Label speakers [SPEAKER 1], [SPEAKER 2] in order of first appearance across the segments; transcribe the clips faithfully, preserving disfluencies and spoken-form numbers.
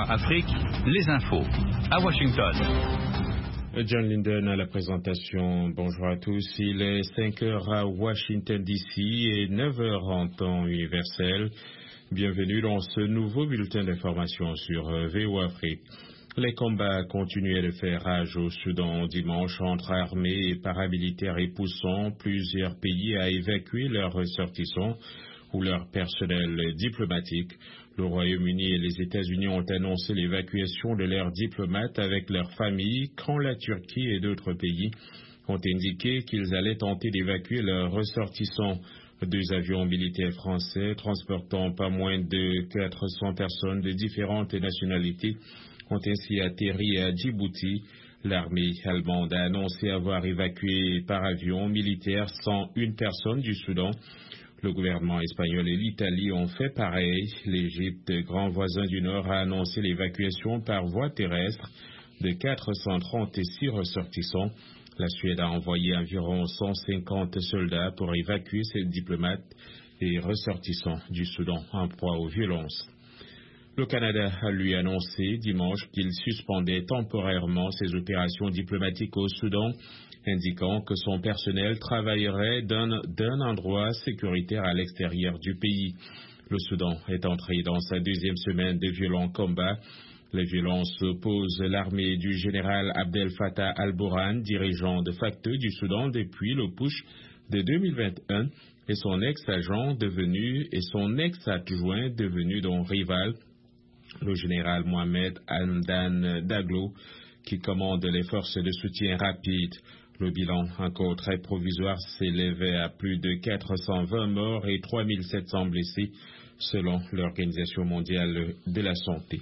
[SPEAKER 1] Afrique, les infos. À Washington.
[SPEAKER 2] John Linden à la présentation. Bonjour à tous. Il est cinq heures à Washington D C et neuf heures en temps universel. Bienvenue dans ce nouveau bulletin d'information sur V O Afrique. Les combats continuaient de faire rage au Soudan dimanche entre armées et paramilitaires et poussant plusieurs pays à évacuer leurs ressortissants ou leur personnel diplomatique. Le Royaume-Uni et les États-Unis ont annoncé l'évacuation de leurs diplomates avec leurs familles quand la Turquie et d'autres pays ont indiqué qu'ils allaient tenter d'évacuer leurs ressortissants. Deux avions militaires français transportant pas moins de quatre cents personnes de différentes nationalités ont ainsi atterri à Djibouti. L'armée allemande a annoncé avoir évacué par avion militaire cent une personnes du Soudan. Le gouvernement espagnol et l'Italie ont fait pareil. L'Égypte, grand voisin du Nord, a annoncé l'évacuation par voie terrestre de quatre cent trente-six ressortissants. La Suède a envoyé environ cent cinquante soldats pour évacuer ses diplomates et ressortissants du Soudan en proie aux violences. Le Canada a lui annoncé dimanche qu'il suspendait temporairement ses opérations diplomatiques au Soudan, indiquant que son personnel travaillerait d'un, d'un endroit sécuritaire à l'extérieur du pays. Le Soudan est entré dans sa deuxième semaine de violents combats. Les violences opposent l'armée du général Abdel Fattah al-Burhan, dirigeant de facto du Soudan depuis le putsch de deux mille vingt et un, et son ex-agent devenu et son ex-adjoint devenu son rival, le général Mohamed Hamdan Daglo, qui commande les forces de soutien rapide. Le bilan, encore très provisoire, s'élevait à plus de quatre cent vingt morts et trois mille sept cents blessés, selon l'Organisation mondiale de la santé.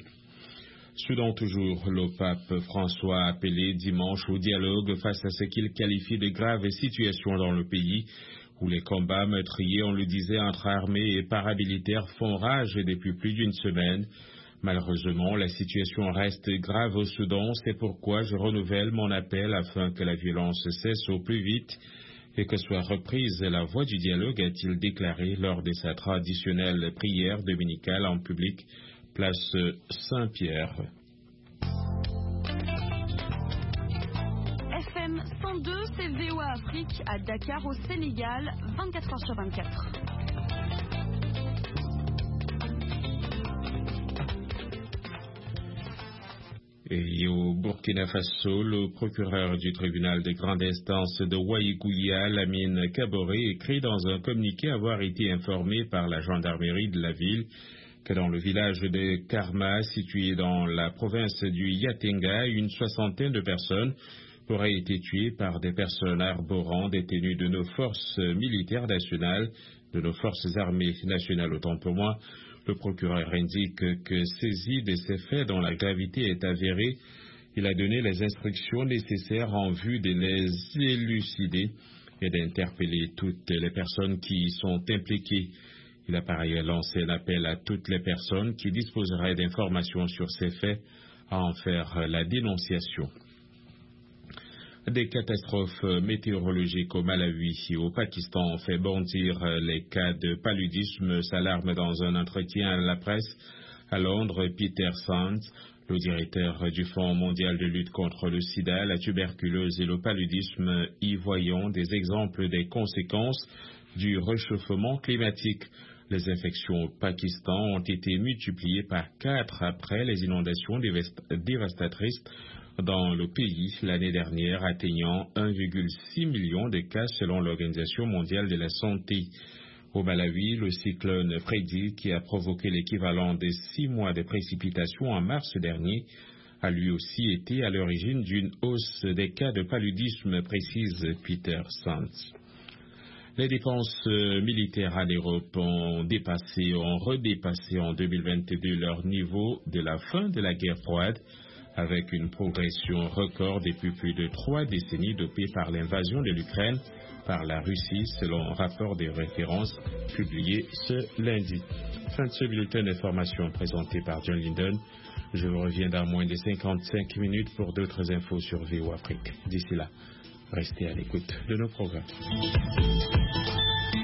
[SPEAKER 2] Soudan toujours, le pape François a appelé dimanche au dialogue face à ce qu'il qualifie de graves situations dans le pays, où les combats meurtriers, on le disait, entre armées et paramilitaires font rage depuis plus d'une semaine. Malheureusement, la situation reste grave au Soudan, c'est pourquoi je renouvelle mon appel afin que la violence cesse au plus vite et que soit reprise la voie du dialogue, a-t-il déclaré lors de sa traditionnelle prière dominicale en public, place Saint-Pierre.
[SPEAKER 3] F M cent deux, c'est V O A Afrique à Dakar au Sénégal, vingt-quatre heures sur vingt-quatre.
[SPEAKER 2] Et au Burkina Faso, le procureur du tribunal de grande instance de Waïgouya, Lamine Kaboré, écrit dans un communiqué avoir été informé par la gendarmerie de la ville que dans le village de Karma, situé dans la province du Yatenga, une soixantaine de personnes auraient été tuées par des personnes arborant des tenues de nos forces militaires nationales, de nos forces armées nationales autant pour moi. Le procureur indique que saisi de ces faits dont la gravité est avérée, il a donné les instructions nécessaires en vue de les élucider et d'interpeller toutes les personnes qui y sont impliquées. Il a par ailleurs lancé un appel à toutes les personnes qui disposeraient d'informations sur ces faits à en faire la dénonciation. Des catastrophes météorologiques au Malawi et au Pakistan ont fait bondir les cas de paludisme, s'alarme dans un entretien à la presse à Londres Peter Sands, le directeur du Fonds mondial de lutte contre le sida, la tuberculose et le paludisme, y voyant des exemples des conséquences du réchauffement climatique. Les infections au Pakistan ont été multipliées par quatre après les inondations dévastatrices dans le pays l'année dernière, atteignant un virgule six million de cas selon l'Organisation mondiale de la santé. Au Malawi, le cyclone Freddy, qui a provoqué l'équivalent de six mois de précipitations en mars dernier, a lui aussi été à l'origine d'une hausse des cas de paludisme, précise Peter Sands. Les dépenses militaires en Europe ont dépassé, ont redépassé en deux mille vingt-deux leur niveau de la fin de la guerre froide, avec une progression record depuis plus de trois décennies dopée par l'invasion de l'Ukraine par la Russie, selon un rapport de référence publié ce lundi. Fin de ce bulletin d'information présenté par John Linden. Je vous reviens dans moins de cinquante-cinq minutes pour d'autres infos sur V O Afrique. D'ici là, restez à l'écoute de nos programmes.